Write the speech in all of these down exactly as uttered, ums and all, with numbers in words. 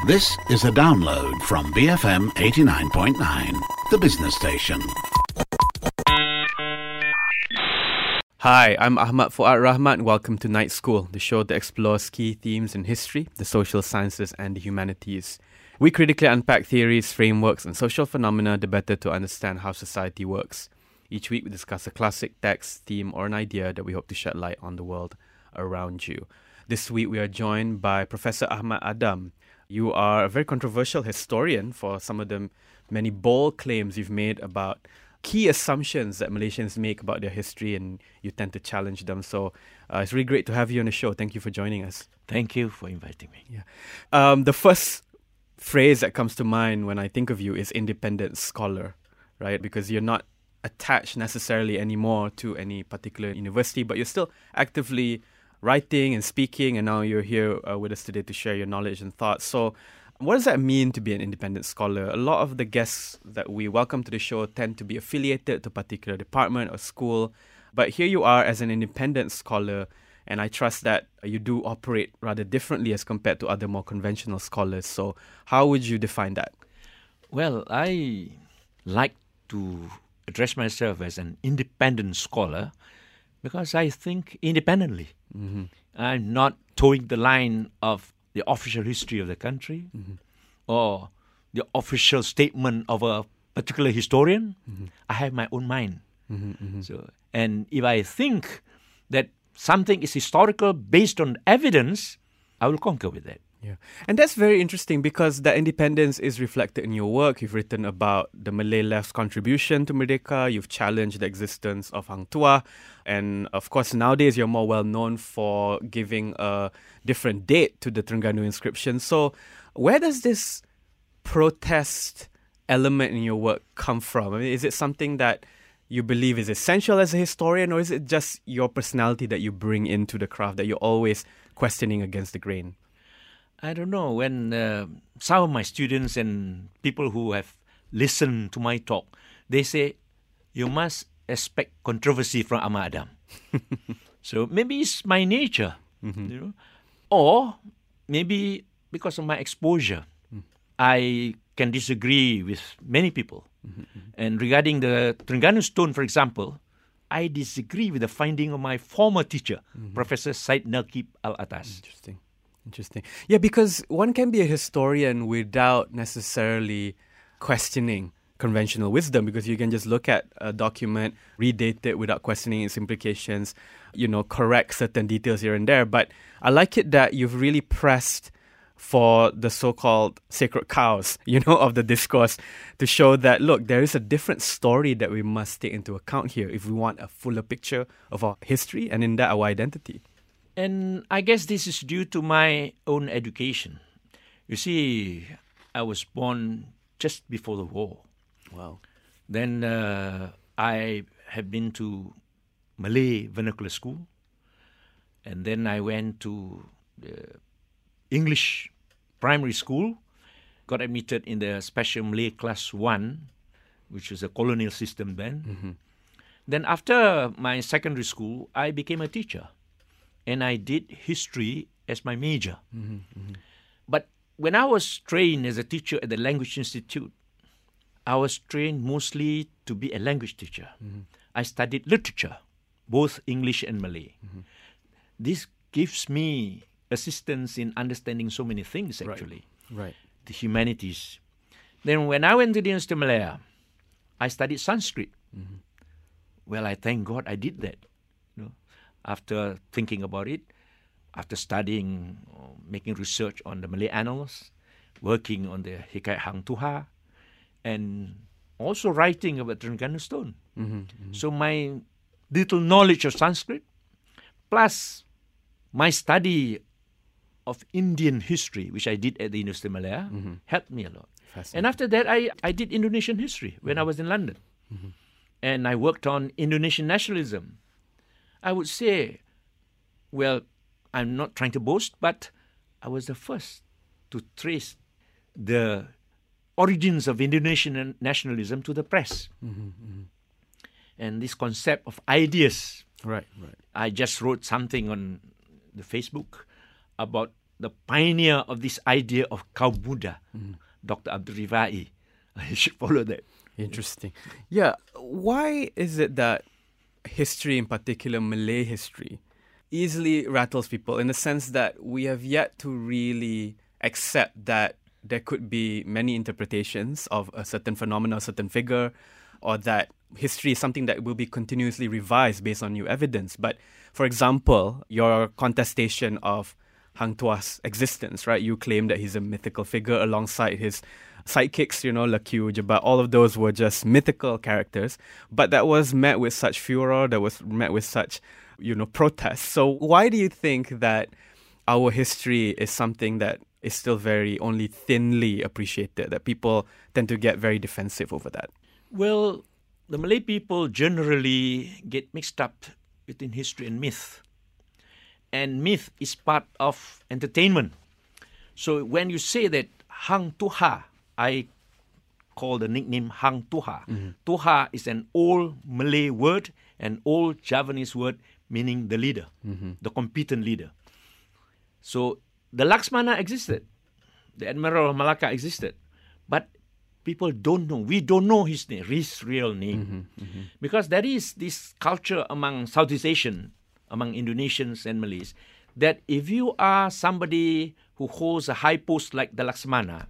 This is a download from B F M eighty-nine point nine, the business station. Hi, I'm Ahmad Fuad Rahmat. Welcome to Night School, the show that explores key themes in history, the social sciences, and the humanities. We critically unpack theories, frameworks, and social phenomena the better to understand how society works. Each week, we discuss a classic text, theme, or an idea that we hope to shed light on the world around you. This week, we are joined by Professor Ahmad Adam. You are a very controversial historian for some of the many bold claims you've made about key assumptions that Malaysians make about their history, and you tend to challenge them. So uh, it's really great to have you on the show. Thank you for joining us. Thank you for inviting me. Yeah. Um, the first phrase that comes to mind when I think of you is independent scholar, right? Because you're not attached necessarily anymore to any particular university, but you're still actively writing and speaking, and now you're here uh, with us today to share your knowledge and thoughts. So what does that mean to be an independent scholar? A lot of the guests that we welcome to the show tend to be affiliated to a particular department or school, but here you are as an independent scholar, and I trust that you do operate rather differently as compared to other more conventional scholars. So how would you define that? Well, I like to address myself as an independent scholar because I think independently. Mm-hmm. I'm not towing the line of the official history of the country mm-hmm. or the official statement of a particular historian. Mm-hmm. I have my own mind. Mm-hmm, mm-hmm. So, and if I think that something is historical based on evidence, I will concur with that. Yeah, and that's very interesting because that independence is reflected in your work. You've written about the Malay left's contribution to Merdeka. You've challenged the existence of Hang Tuah. And of course, nowadays, you're more well known for giving a different date to the Terengganu inscription. So where does this protest element in your work come from? I mean, is it something that you believe is essential as a historian, or is it just your personality that you bring into the craft, that you're always questioning against the grain? I don't know. When uh, some of my students and people who have listened to my talk, they say, you must expect controversy from Ahmad Adam. So maybe it's my nature, mm-hmm. you know, or maybe because of my exposure, mm. I can disagree with many people. Mm-hmm. And regarding the Terengganu stone, for example, I disagree with the finding of my former teacher, mm-hmm. Professor Said Naqib Al-Atas. Interesting. Interesting. Yeah, because one can be a historian without necessarily questioning conventional wisdom, because you can just look at a document, redate it without questioning its implications, you know, correct certain details here and there. But I like it that you've really pressed for the so-called sacred cows, you know, of the discourse to show that, look, there is a different story that we must take into account here if we want a fuller picture of our history and in that our identity. And I guess this is due to my own education. You see, I was born just before the war. Wow. Then uh, I have been to Malay Vernacular School. And then I went to the English primary school, got admitted in the Special Malay Class one, which was a colonial system then. Mm-hmm. Then after my secondary school, I became a teacher. And I did history as my major. Mm-hmm, mm-hmm. But when I was trained as a teacher at the Language Institute, I was trained mostly to be a language teacher. Mm-hmm. I studied literature, both English and Malay. Mm-hmm. This gives me assistance in understanding so many things, actually. Right. right. The humanities. Then when I went to the University of Malaya, I studied Sanskrit. Mm-hmm. Well, I thank God I did that. You know, after thinking about it, after studying, uh, making research on the Malay annals, working on the Hikayat Hang Tuah, and also writing about Terengganu stone. Mm-hmm, mm-hmm. So my little knowledge of Sanskrit, plus my study of Indian history, which I did at the University of Malaya, mm-hmm. helped me a lot. And after that, I, I did Indonesian history when mm-hmm. I was in London. Mm-hmm. And I worked on Indonesian nationalism. I would say, well, I'm not trying to boast, but I was the first to trace the origins of Indonesian nationalism to the press. Mm-hmm, mm-hmm. And this concept of ideas. Right, right. I just wrote something on the Facebook about the pioneer of this idea of kaum muda, mm. Doctor Abdul Rifai. I should follow that. Interesting. Yeah. Why is it that history, in particular Malay history, easily rattles people in the sense that we have yet to really accept that there could be many interpretations of a certain phenomenon, a certain figure, or that history is something that will be continuously revised based on new evidence. But, for example, your contestation of Hang Tuah's existence, right? You claim that he's a mythical figure alongside his sidekicks, you know, Lakiu, Jebat, all of those were just mythical characters. But that was met with such furor, that was met with such, you know, protests. So why do you think that our history is something that is still very only thinly appreciated, that people tend to get very defensive over that? Well, the Malay people generally get mixed up between history and myth. And myth is part of entertainment. So when you say that Hang Tuah, I call the nickname Hang Tuah. Mm-hmm. Tuah is an old Malay word, an old Javanese word meaning the leader, mm-hmm. the competent leader. So the Laksmana existed, the Admiral of Malacca existed, but people don't know. We don't know his name, his real name, mm-hmm. Mm-hmm. because there is this culture among Southeast Asian, among Indonesians and Malays, that if you are somebody who holds a high post like the Laksmana,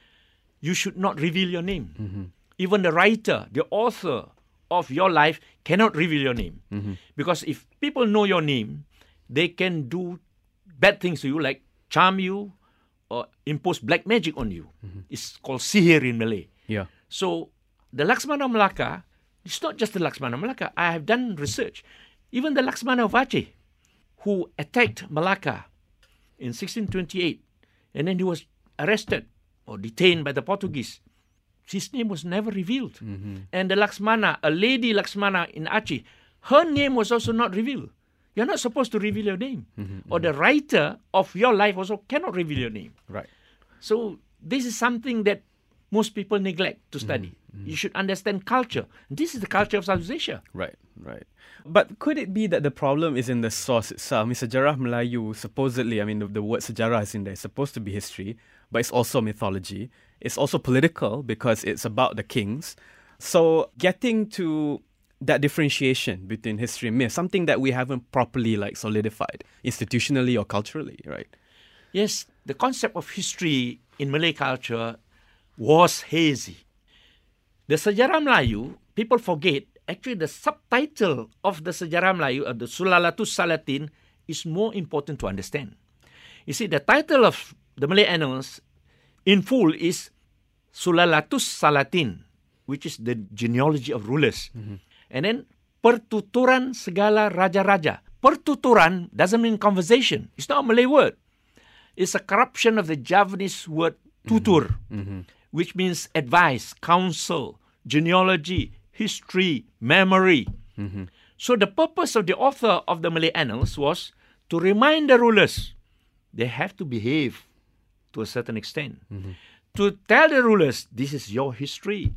you should not reveal your name. Mm-hmm. Even the writer, the author of your life cannot reveal your name. Mm-hmm. Because if people know your name, they can do bad things to you, like charm you or impose black magic on you. Mm-hmm. It's called sihir in Malay. Yeah. So the Laksmana Malacca, it's not just the Laksmana Malacca. I have done research. Even the Laksmana of Aceh, who attacked Malacca in sixteen twenty-eight, and then he was arrested or detained by the Portuguese. His name was never revealed. Mm-hmm. And the Laksmana, a lady Laksmana in Aceh, her name was also not revealed. You're not supposed to reveal your name. Mm-hmm, or mm-hmm. the writer of your life also cannot reveal your name. Right. So this is something that most people neglect to study. Mm-hmm. You should understand culture. This is the culture of Southeast Asia. Right, right. But could it be that the problem is in the source itself? I mean, Sejarah Melayu, supposedly, I mean, the, the word sejarah is in there. It's supposed to be history, but it's also mythology. It's also political because it's about the kings. So getting to that differentiation between history and myth, something that we haven't properly like solidified institutionally or culturally, right? Yes, the concept of history in Malay culture was hazy. The Sejarah Melayu, people forget, actually the subtitle of the Sejarah Melayu, of the Sulalatus Salatin, is more important to understand. You see, the title of the Malay Annals in full is Sulalatus Salatin, which is the genealogy of rulers. Mm-hmm. And then Pertuturan Segala Raja-Raja. Pertuturan doesn't mean conversation. It's not a Malay word. It's a corruption of the Javanese word tutur, mm-hmm. Mm-hmm. which means advice, counsel, genealogy, history, memory. Mm-hmm. So the purpose of the author of the Malay Annals was to remind the rulers they have to behave to a certain extent. Mm-hmm. To tell the rulers, this is your history.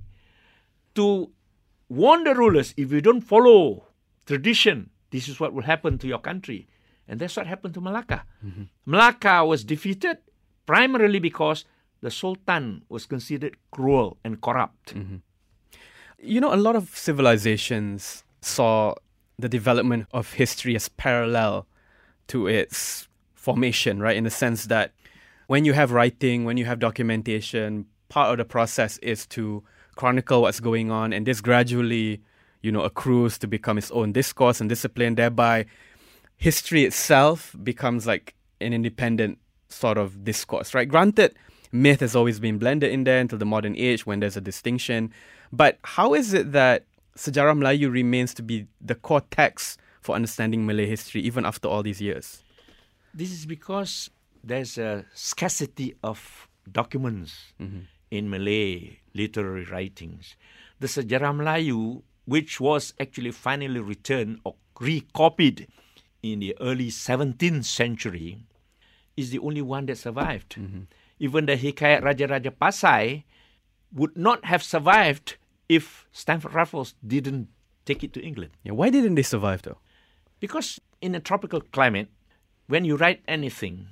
To warn the rulers, if you don't follow tradition, this is what will happen to your country. And that's what happened to Malacca. Mm-hmm. Malacca was defeated primarily because the Sultan was considered cruel and corrupt. Mm-hmm. You know, a lot of civilizations saw the development of history as parallel to its formation, right? In the sense that when you have writing, when you have documentation, part of the process is to chronicle what's going on, and this gradually, you know, accrues to become its own discourse and discipline. Thereby, history itself becomes like an independent sort of discourse, right? Granted, myth has always been blended in there until the modern age when there's a distinction. But how is it that Sejarah Melayu remains to be the core text for understanding Malay history even after all these years? This is because there's a scarcity of documents mm-hmm. in Malay literary writings. The Sejarah Melayu, which was actually finally returned or recopied in the early seventeenth century, is the only one that survived. Mm-hmm. Even the Hikayat Raja-Raja Pasai would not have survived if Stamford Raffles didn't take it to England. Yeah, why didn't they survive though? Because in a tropical climate, when you write anything,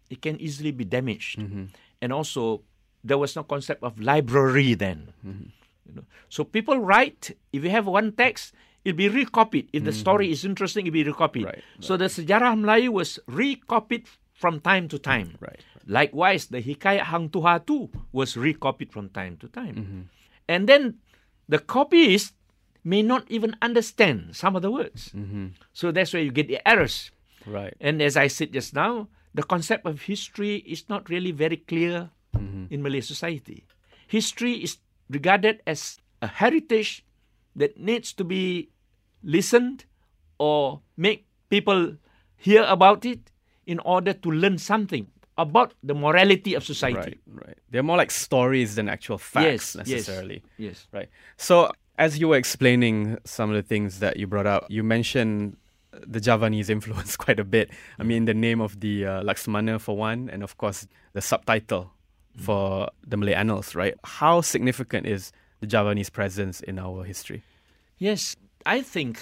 it can easily be damaged. Mm-hmm. And also, there was no concept of library then. Mm-hmm. You know? So people write, if you have one text, it'll be recopied. If the mm-hmm. story is interesting, it'll be recopied. Right, right. So the Sejarah Melayu was recopied from time to time. Right, right. Likewise, the Hikayat Hang Tuha too was recopied from time to time. Mm-hmm. And then the copyists may not even understand some of the words. Mm-hmm. So that's where you get the errors. Right. And as I said just now, the concept of history is not really very clear mm-hmm. in Malay society. History is regarded as a heritage that needs to be listened or make people hear about it in order to learn something about the morality of society. Right, right. They're more like stories than actual facts yes, necessarily. Yes, yes. Right. So as you were explaining some of the things that you brought up, you mentioned the Javanese influence quite a bit. I mean, the name of the uh, Laksmana for one, and of course the subtitle mm. for the Malay Annals, right? How significant is the Javanese presence in our history? Yes, I think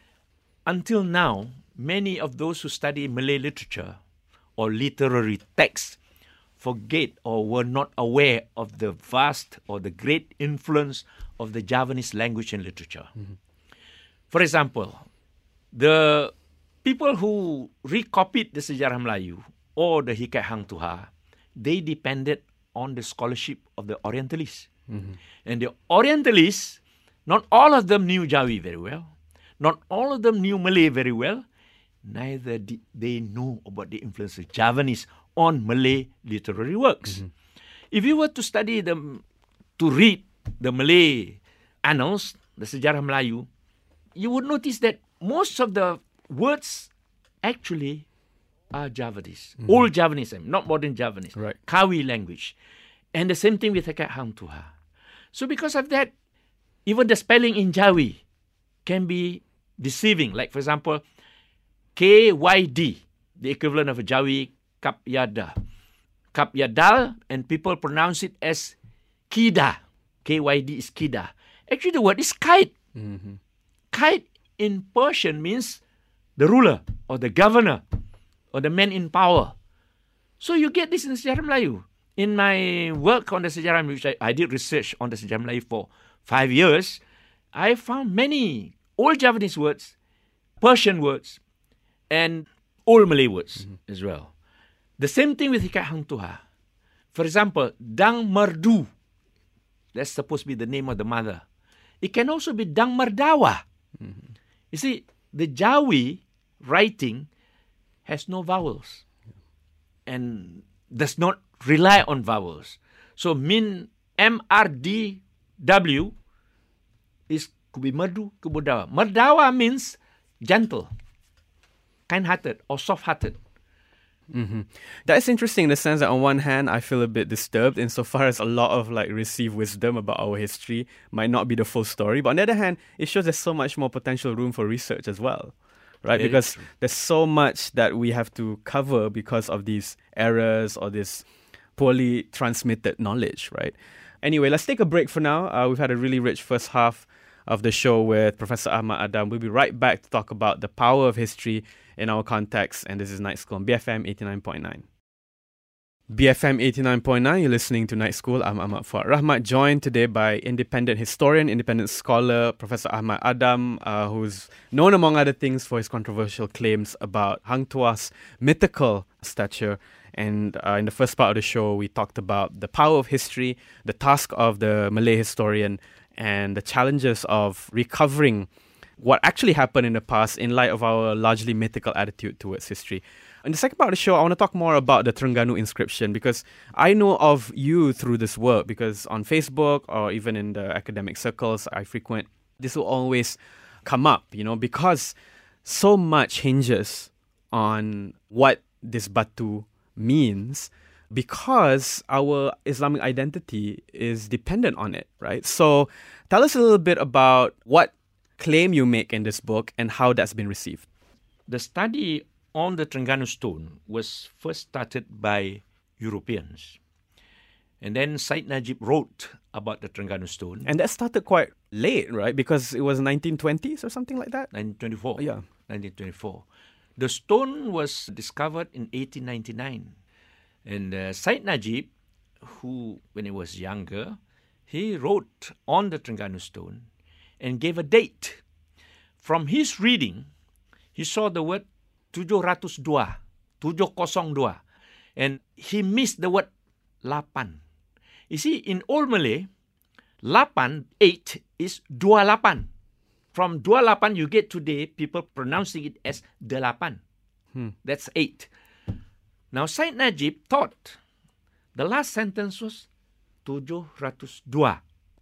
until now, many of those who study Malay literature or literary texts forget or were not aware of the vast or the great influence of the Javanese language and literature. Mm-hmm. For example, the people who recopied the Sejarah Melayu or the Hikayat Hang Tuha, they depended on the scholarship of the Orientalists. Mm-hmm. And the Orientalists, not all of them knew Jawi very well. Not all of them knew Malay very well. Neither did they know about the influence of Javanese on Malay literary works. Mm-hmm. If you were to study them, to read the Malay annals, the Sejarah Melayu, you would notice that most of the words actually are Javanese. Mm-hmm. Old Javanese, not modern Javanese. Right. Kawi language. And the same thing with Hikayat Hang Tuha. So because of that, even the spelling in Jawi can be deceiving. Like, for example, K Y D, the equivalent of a Jawi Kapiada. Kapiadal, and people pronounce it as Kida. K Y D is Kida. Actually, the word is kite. Mm-hmm. Kite in Persian means the ruler or the governor or the man in power. So you get this in the Sejarah Melayu. In my work on the Sejarah Melayu, which I, I did research on the Sejarah Melayu for five years, I found many old Javanese words, Persian words, and old Malay words mm-hmm. as well. The same thing with Hikayat Hang Tuha. For example, Dang Merdu. That's supposed to be the name of the mother. It can also be Dang Merdawa. Mm-hmm. You see, the Jawi writing has no vowels and does not rely on vowels. So min M R D W is could be merdu, could be merdawa. Merdawa means gentle, kind-hearted or soft-hearted. Mm-hmm. That's interesting in the sense that on one hand, I feel a bit disturbed insofar as a lot of like received wisdom about our history might not be the full story. But on the other hand, it shows there's so much more potential room for research as well, right? Very because true. There's so much that we have to cover because of these errors or this poorly transmitted knowledge, right? Anyway, let's take a break for now. Uh, we've had a really rich first half of the show with Professor Ahmad Adam. We'll be right back to talk about the power of history in our context. And this is Night School on B F M eighty-nine point nine. B F M eighty-nine point nine, you're listening to Night School. I'm Ahmad Fuad Rahmat, joined today by independent historian, independent scholar, Professor Ahmad Adam, uh, who's known among other things for his controversial claims about Hang Tuah's mythical stature. And uh, in the first part of the show, we talked about the power of history, the task of the Malay historian, and the challenges of recovering what actually happened in the past in light of our largely mythical attitude towards history. In the second part of the show, I want to talk more about the Terengganu inscription because I know of you through this work because on Facebook or even in the academic circles I frequent, this will always come up, you know, because so much hinges on what this batu means because our Islamic identity is dependent on it, right? So tell us a little bit about what claim you make in this book and how that's been received. The study on the Terengganu stone was first started by Europeans. And then Said Najib wrote about the Terengganu stone. And that started quite late, right? Because it was nineteen twenties or something like that? nineteen twenty-four. Yeah. nineteen twenty-four. The stone was discovered in eighteen ninety-nine. And uh, Said Najib, who, when he was younger, he wrote on the Terengganu stone and gave a date. From his reading, he saw the word tujuh ratus dua, tujuh kosong dua, and he missed the word lapan. You see, in Old Malay, lapan, eight, is dua lapan. From dua lapan you get today, people pronouncing it as delapan. Hmm. That's eight. Now, Said Najib thought the last sentence was tujuh ratus dua.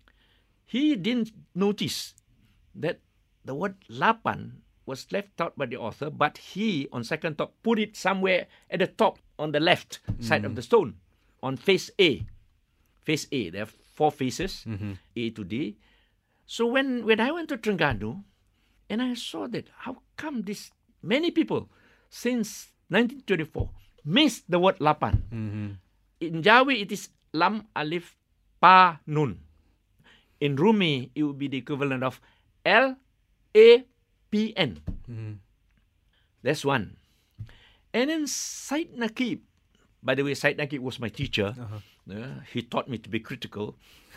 He didn't notice that the word lapan was left out by the author, but he, on second thought, put it somewhere at the top on the left side mm. of the stone, on face A. Face A, there are four faces, mm-hmm. A to D. So when, when I went to Terengganu, and I saw that, how come this many people since nineteen twenty-four missed the word lapan? Mm-hmm. In Jawi, it is lam, alif, pa, nun. In Rumi, it would be the equivalent of L, A, P, N. Mm-hmm. That's one. And then Said Nakib, by the way, Said Nakib was my teacher. Uh-huh. Uh, he taught me to be critical.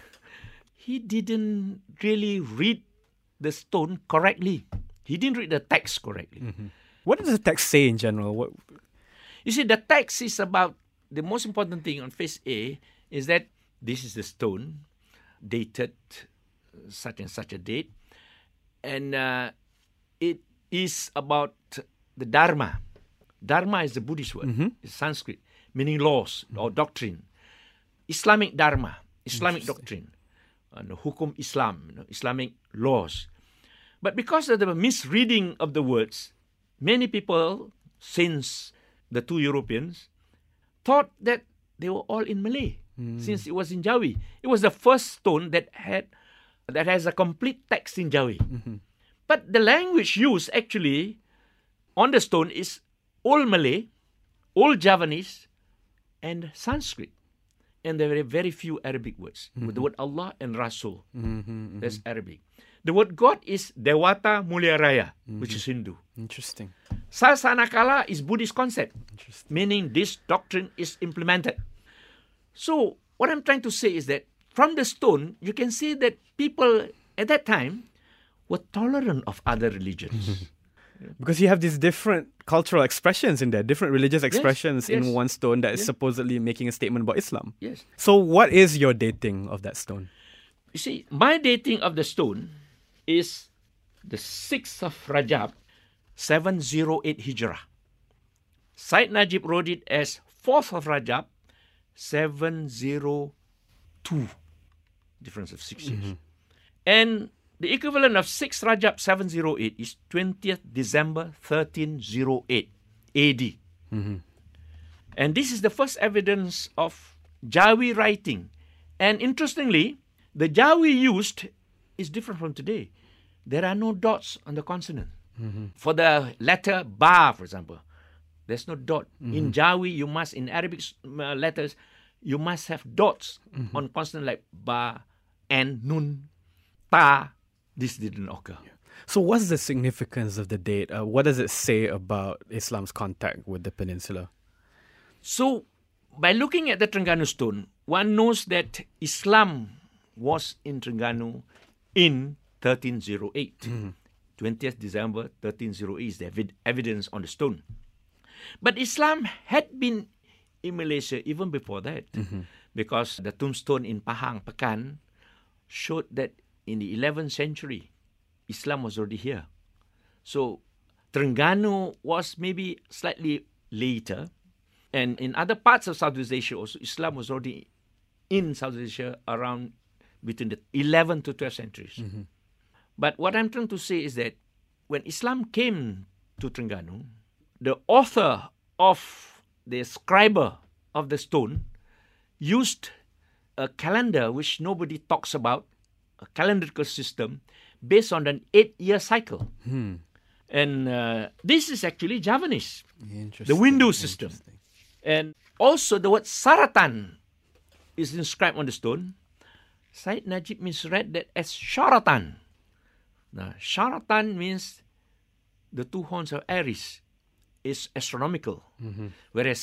He didn't really read the stone correctly. He didn't read the text correctly. Mm-hmm. What does the text say in general? What? You see, the text is about, the most important thing on face A is that this is the stone, dated such and such a date. And uh, it is about the Dharma. Dharma is the Buddhist word. Mm-hmm. It's Sanskrit, meaning laws or doctrine. Islamic Dharma, Islamic doctrine. Uh, Hukum Islam, you know, Islamic laws. But because of the misreading of the words, many people, since the two Europeans, thought that they were all in Malay, mm. since it was in Jawi. It was the first stone that had that has a complete text in Jawi. Mm-hmm. But the language used actually on the stone is Old Malay, Old Javanese, and Sanskrit. And there are very few Arabic words. Mm-hmm. With the word Allah and Rasul, mm-hmm, mm-hmm. that's Arabic. The word God is Dewata Mulia Raya, mm-hmm. which is Hindu. Interesting. Sasanakala is Buddhist concept, meaning this doctrine is implemented. So what I'm trying to say is that from the stone, you can see that people at that time were tolerant of other religions. Because you have these different cultural expressions in there, different religious expressions yes, yes. in one stone that is yes. supposedly making a statement about Islam. Yes. So what is your dating of that stone? You see, my dating of the stone is the sixth of Rajab, seven oh eight Hijrah. Said Najib wrote it as fourth of Rajab, seven oh two. Difference of six years. Mm-hmm. And the equivalent of sixth Rajab seven oh eight is twentieth December thirteen oh eight A D. Mm-hmm. And this is the first evidence of Jawi writing. And interestingly, the Jawi used is different from today. There are no dots on the consonant. Mm-hmm. For the letter Ba, for example, there's no dot. Mm-hmm. In Jawi, you must, in Arabic uh, letters, you must have dots mm-hmm. on consonant like Ba and Nun, Ta. This didn't occur. So what's the significance of the date? Uh, what does it say about Islam's contact with the peninsula? So, by looking at the Terengganu stone, one knows that Islam was in Terengganu in thirteen oh eight. Mm-hmm. twentieth December thirteen oh eight is the ev- evidence on the stone. But Islam had been in Malaysia even before that, mm-hmm. because the tombstone in Pahang, Pekan, showed that in the eleventh century, Islam was already here. So, Terengganu was maybe slightly later. And in other parts of Southeast Asia also, Islam was already in Southeast Asia around between the eleventh to twelfth centuries. Mm-hmm. But what I'm trying to say is that when Islam came to Terengganu, the author of the scriber of the stone used a calendar which nobody talks about, a calendrical system based on an eight-year cycle. Hmm. And uh, this is actually Javanese, the window system. And also the word Saratan is inscribed on the stone. Said Najib misread that as Syaratan. Now, Syaratan means the two horns of Aries is astronomical, mm-hmm. whereas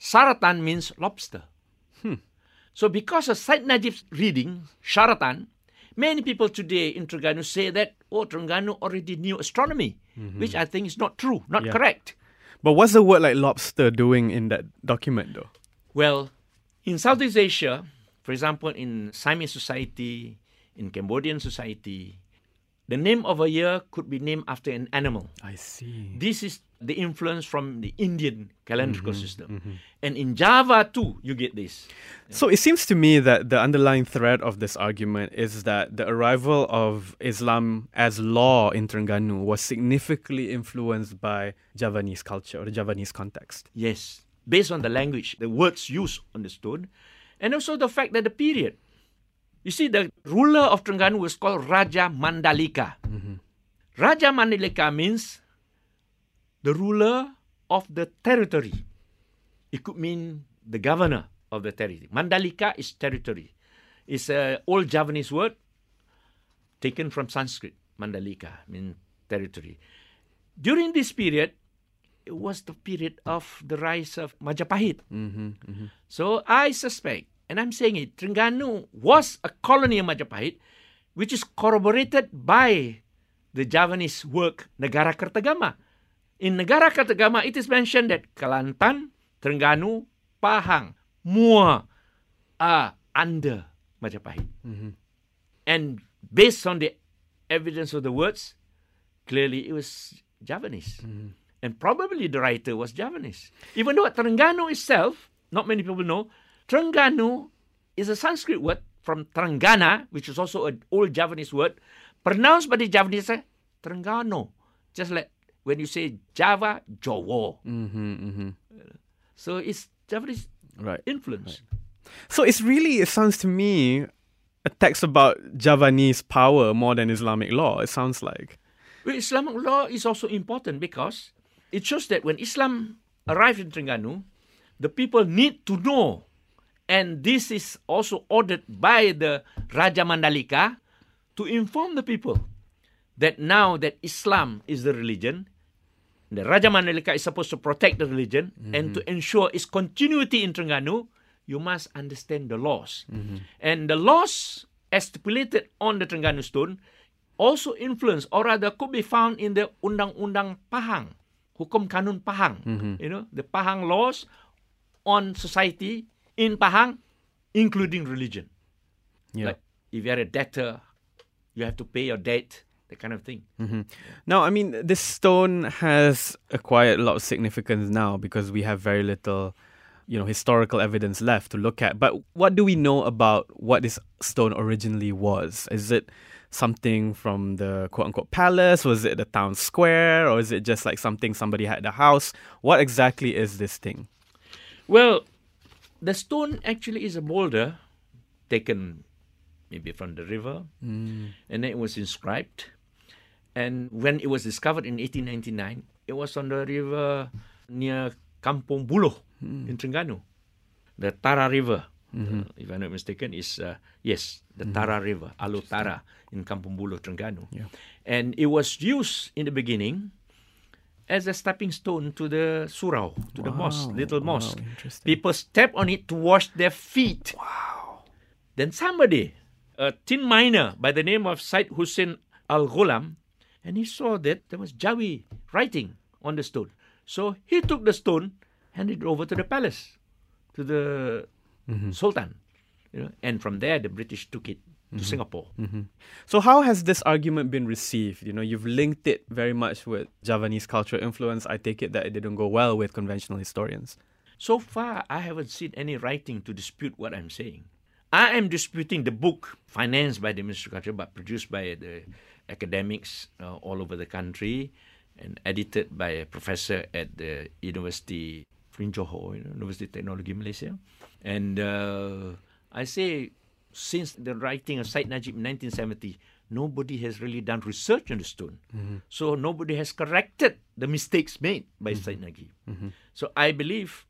Saratan means lobster. Hmm. So because of Syed Najib's reading, Syaratan, many people today in Terengganu say that, oh, Terengganu already knew astronomy, mm-hmm. which I think is not true, not yeah. correct. But what's the word like lobster doing in that document though? Well, in Southeast Asia, for example, in Siamese society, in Cambodian society, the name of a year could be named after an animal. I see. This is the influence from the Indian calendrical mm-hmm, system. Mm-hmm. And in Java too, you get this. So it seems to me that the underlying thread of this argument is that the arrival of Islam as law in Terengganu was significantly influenced by Javanese culture or the Javanese context. Yes, based on the language, the words used on the stone, and also the fact that the period. You see, the ruler of Terengganu was called Raja Mandalika. Mm-hmm. Raja Mandalika means the ruler of the territory. It could mean the governor of the territory. Mandalika is territory. It's an old Javanese word taken from Sanskrit. Mandalika means territory. During this period, it was the period of the rise of Majapahit. Mm-hmm, mm-hmm. So I suspect, and I'm saying it, Terengganu was a colony of Majapahit, which is corroborated by the Javanese work Negara Kertagama. In Negara Kertagama, it is mentioned that Kelantan, Terengganu, Pahang, Muar are under Majapahit. Mm-hmm. And based on the evidence of the words, clearly it was Javanese. Mm-hmm. And probably the writer was Javanese. Even though Terengganu itself, not many people know, Terengganu is a Sanskrit word from Terenggana, which is also an old Javanese word, pronounced by the Javanese Terengganu. Just like when you say Java, Jawa. Mm-hmm, mm-hmm. So it's Javanese right. influence. Right. So it's really, it sounds to me, a text about Javanese power more than Islamic law, it sounds like. Well, Islamic law is also important because it shows that when Islam arrived in Terengganu, the people need to know. And this is also ordered by the Raja Mandalika to inform the people that now that Islam is the religion, the Raja Mandalika is supposed to protect the religion mm-hmm. and to ensure its continuity in Terengganu, you must understand the laws. Mm-hmm. And the laws as stipulated on the Terengganu stone also influence, or rather could be found in the Undang-Undang Pahang, Hukum Kanun Pahang. Mm-hmm. You know, the Pahang laws on society in Pahang, including religion. Yeah. Like if you're a debtor, you have to pay your debt, that kind of thing. Mm-hmm. Now, I mean, this stone has acquired a lot of significance now because we have very little, you know, historical evidence left to look at. But what do we know about what this stone originally was? Is it something from the quote-unquote palace? Was it the town square? Or is it just like something somebody had at the house? What exactly is this thing? Well, the stone actually is a boulder taken maybe from the river, mm. and then it was inscribed. And when it was discovered in eighteen ninety-nine, it was on the river near Kampung Buloh mm. in Terengganu. The Tara River, mm-hmm. uh, if I'm not mistaken, is, uh, yes, the mm-hmm. Tara River, Alo Tara in Kampung Buloh, Terengganu. Yeah. And it was used in the beginning as a stepping stone to the surau, to wow. the mosque, little wow. mosque. People step on it to wash their feet. Wow. Then somebody, a tin miner by the name of Said Hussein Al-Ghulam, and he saw that there was Jawi writing on the stone. So he took the stone, handed it over to the palace, to the mm-hmm. Sultan. You know, and from there, the British took it to mm-hmm. Singapore. Mm-hmm. So how has this argument been received? You know, you've linked it very much with Javanese cultural influence. I take it that it didn't go well with conventional historians. So far, I haven't seen any writing to dispute what I'm saying. I am disputing the book financed by the Ministry of Culture but produced by the academics uh, all over the country and edited by a professor at the University in Johor, University of Technology Malaysia. And uh, I say, since the writing of Syed Najib in nineteen seventy, nobody has really done research on the stone. Mm-hmm. So nobody has corrected the mistakes made by mm-hmm. Syed Najib. Mm-hmm. So I believe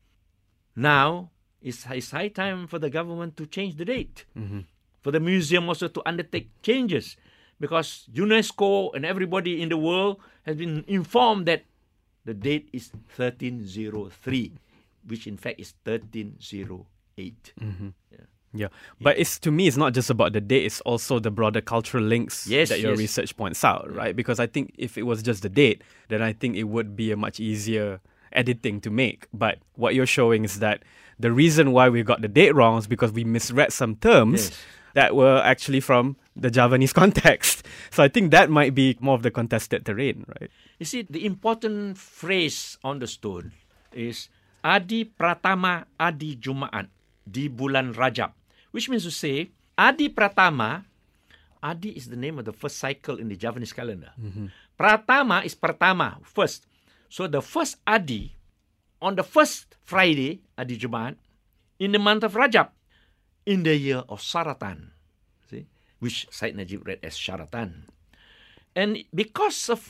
now it's, it's high time for the government to change the date. Mm-hmm. For the museum also to undertake changes. Because UNESCO and everybody in the world has been informed that the date is thirteen oh three. which in fact is thirteen oh eight. Mm-hmm. Yeah. Yeah, but it's to me, it's not just about the date, it's also the broader cultural links Yes, that your yes. research points out, right? Because I think if it was just the date, then I think it would be a much easier editing to make. But what you're showing is that the reason why we got the date wrong is because we misread some terms Yes. that were actually from the Javanese context. So I think that might be more of the contested terrain, right? You see, the important phrase on the stone is Adi Pratama Adi Jumaat di bulan Rajab, which means to say Adi Pratama. Adi is the name of the first cycle in the Javanese calendar. Mm-hmm. Pratama is Pratama, first. So the first Adi on the first Friday, Adi Jumaat, in the month of Rajab, in the year of Saratan, see, which Said Najib read as Syaratan. And because of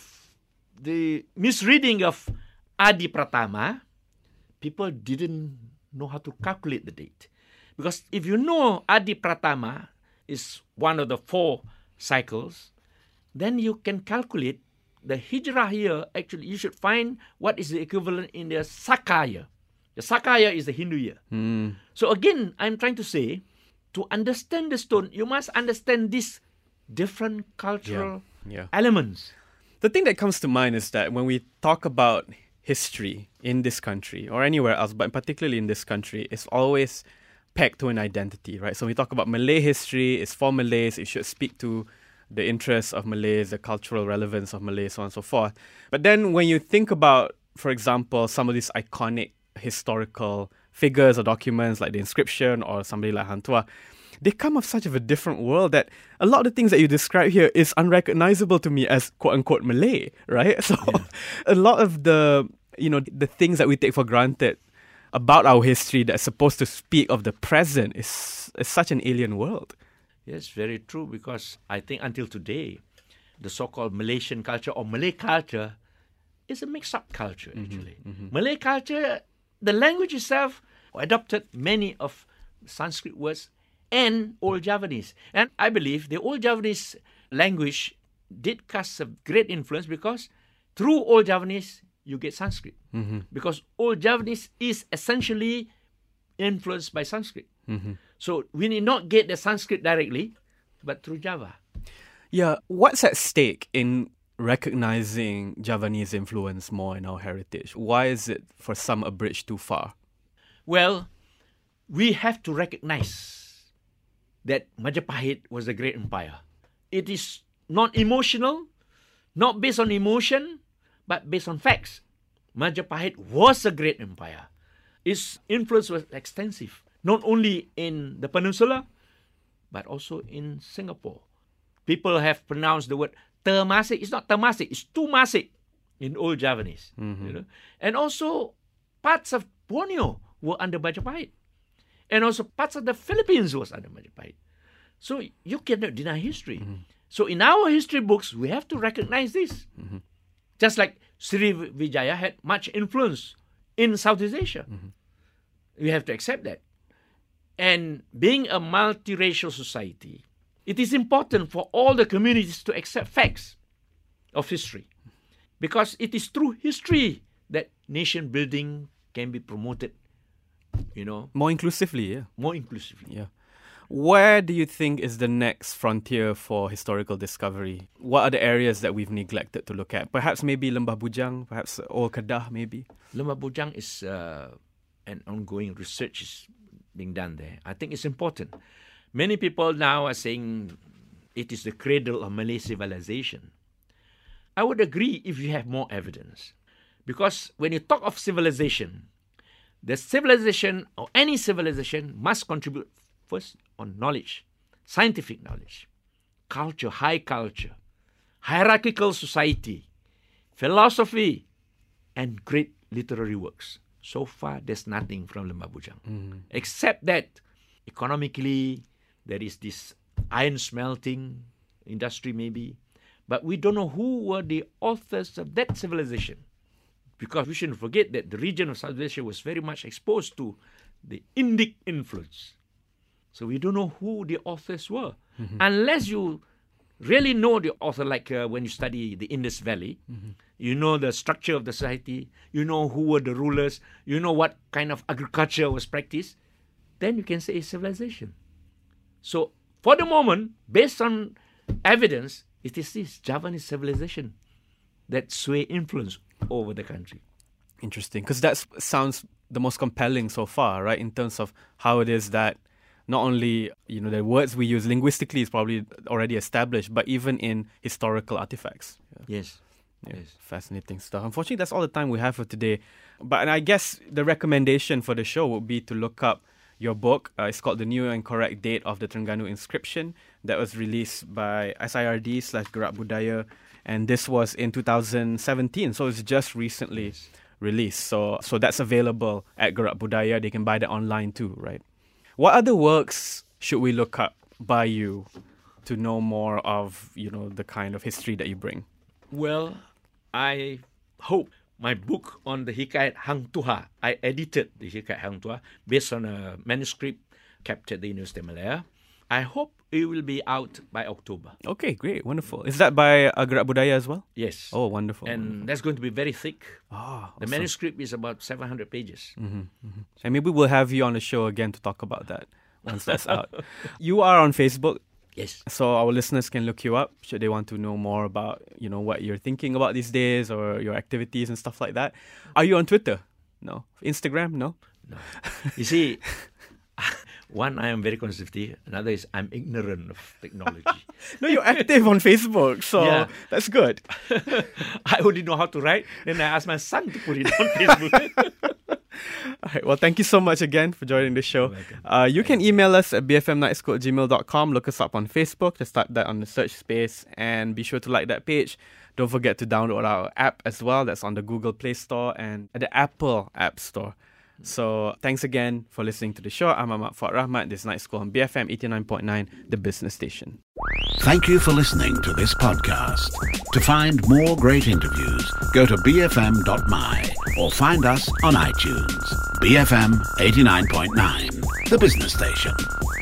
the misreading of Adi Pratama, people didn't know how to calculate the date. Because if you know Adi Pratama is one of the four cycles, then you can calculate the Hijrah year. Actually, you should find what is the equivalent in the Saka year. The Saka year is the Hindu year. Mm. So again, I'm trying to say, to understand the stone, you must understand these different cultural Yeah. elements. The thing that comes to mind is that when we talk about history in this country or anywhere else, but particularly in this country, it's always pegged to an identity, right? So when we talk about Malay history, it's for Malays, it should speak to the interests of Malays, the cultural relevance of Malays, so on and so forth. But then when you think about, for example, some of these iconic historical figures or documents like the inscription or somebody like Han Tua, they come of such of a different world that a lot of the things that you describe here is unrecognizable to me as quote-unquote Malay, right? So yeah. A lot of the, you know, the things that we take for granted about our history that's supposed to speak of the present is, is such an alien world. Yes, very true, because I think until today, the so-called Malaysian culture or Malay culture is a mixed-up culture, actually. Mm-hmm, mm-hmm. Malay culture, the language itself adopted many of Sanskrit words and Old Javanese. And I believe the Old Javanese language did cast a great influence because through Old Javanese, you get Sanskrit. Mm-hmm. Because Old Javanese is essentially influenced by Sanskrit. Mm-hmm. So we need not get the Sanskrit directly, but through Java. Yeah, what's at stake in recognizing Javanese influence more in our heritage? Why is it for some a bridge too far? Well, we have to recognize that Majapahit was a great empire. It is not emotional, not based on emotion, but based on facts. Majapahit was a great empire. Its influence was extensive, not only in the peninsula, but also in Singapore. People have pronounced the word Termasik. It's not Termasik, it's Tumasik in Old Javanese. Mm-hmm. You know? And also parts of Borneo were under Majapahit. And also parts of the Philippines was under Majapahit. So you cannot deny history. Mm-hmm. So in our history books, we have to recognize this. Mm-hmm. Just like Srivijaya had much influence in Southeast Asia. Mm-hmm. We have to accept that. And being a multiracial society, it is important for all the communities to accept facts of history. Because it is through history that nation building can be promoted, you know. More inclusively, yeah. More inclusively. Yeah. Where do you think is the next frontier for historical discovery? What are the areas that we've neglected to look at? Perhaps maybe Lembah Bujang, perhaps Old Kedah, maybe? Lembah Bujang is uh, an ongoing research is being done there. I think it's important. Many people now are saying it is the cradle of Malay civilization. I would agree if you have more evidence. Because when you talk of civilization, the civilization or any civilization must contribute first on knowledge, scientific knowledge, culture, high culture, hierarchical society, philosophy, and great literary works. So far, there's nothing from Lembah Bujang. Mm-hmm. Except that economically, there is this iron smelting industry maybe. But we don't know who were the authors of that civilization. Because we shouldn't forget that the region of South Asia was very much exposed to the Indic influence. So we don't know who the authors were. Mm-hmm. Unless you really know the author, like uh, when you study the Indus Valley, mm-hmm. you know the structure of the society, you know who were the rulers, you know what kind of agriculture was practiced, then you can say it's civilization. So for the moment, based on evidence, it is this Javanese civilization that sway influence over the country. Interesting, because that sounds the most compelling so far, right? In terms of how it is that not only, you know, the words we use linguistically is probably already established, but even in historical artifacts. Yeah. Yes. Yeah, yes. Fascinating stuff. Unfortunately, that's all the time we have for today. But and I guess the recommendation for the show would be to look up your book. Uh, it's called The New and Correct Date of the Terengganu Inscription, that was released by S I R D slash Gerak Budaya. And this was in two thousand seventeen, so it's just recently yes. released. So so that's available at Gerak Budaya. They can buy that online too, right? What other works should we look up by you to know more of, you know, the kind of history that you bring? Well, I hope my book on the Hikayat Hang Tuah, I edited the Hikayat Hang Tuah based on a manuscript kept at the University of Malaya. I hope it will be out by October. Okay, great, wonderful. Is that by uh, Gerak Budaya as well? Yes. Oh, wonderful. And wonderful. That's going to be very thick. Ah, the awesome. manuscript is about seven hundred pages. Mm-hmm, mm-hmm. And maybe we'll have you on the show again to talk about that once that's out. You are on Facebook. Yes. So our listeners can look you up should they want to know more about, you know, what you're thinking about these days or your activities and stuff like that. Are you on Twitter? No. Instagram? No? No. You see, one, I am very conservative. Another is I'm ignorant of technology. No, you're active on Facebook, so yeah. that's good. I only know how to write. Then I asked my son to put it on Facebook. All right. Well, thank you so much again for joining the show. Uh, you can email us at b f m night school at gmail dot com. Look us up on Facebook. Just type that on the search space and be sure to like that page. Don't forget to download our app as well. That's on the Google Play Store and at the Apple App Store. So thanks again for listening to the show. I'm Ahmad Fuad Rahmat. This is Night School on B F M eighty-nine point nine, the business station. Thank you for listening to this podcast. To find more great interviews, go to b f m dot m y or find us on iTunes. B F M eighty-nine point nine, the business station.